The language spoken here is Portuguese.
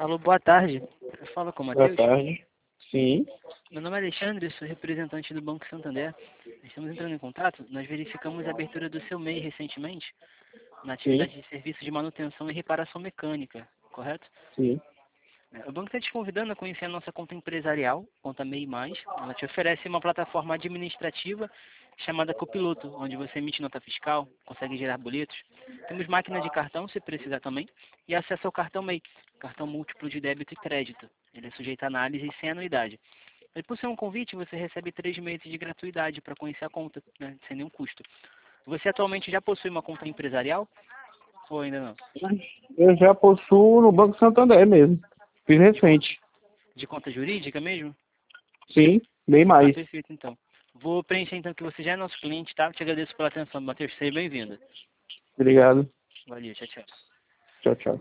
Alô, boa tarde. Fala com o Boa Matheus. tarde. Sim. Meu nome é Alexandre, sou representante do Banco Santander. Estamos entrando em contato. Nós verificamos a abertura do seu MEI recentemente na Sim. atividade de serviço de manutenção e reparação mecânica, correto? Sim. O banco está te convidando a conhecer a nossa conta empresarial, conta MEI+. Ela te oferece uma plataforma administrativa chamada Copiloto, onde você emite nota fiscal, consegue gerar boletos. Temos máquina de cartão, se precisar também, e acesso ao cartão MEI, cartão múltiplo de débito e crédito. Ele é sujeito a análise e sem anuidade. E por ser um convite, você recebe 3 meses de gratuidade para conhecer a conta, né, sem nenhum custo. Você atualmente já possui uma conta empresarial? Ou ainda não? Eu já possuo no Banco Santander mesmo. Fiz recente. De conta jurídica mesmo? Sim, bem Ah, mais. perfeito, então. Vou preencher, então, que você já é nosso cliente, tá? Te agradeço pela atenção, Matheus. Seja bem-vindo. Obrigado. Valeu, tchau, tchau. Tchau, tchau.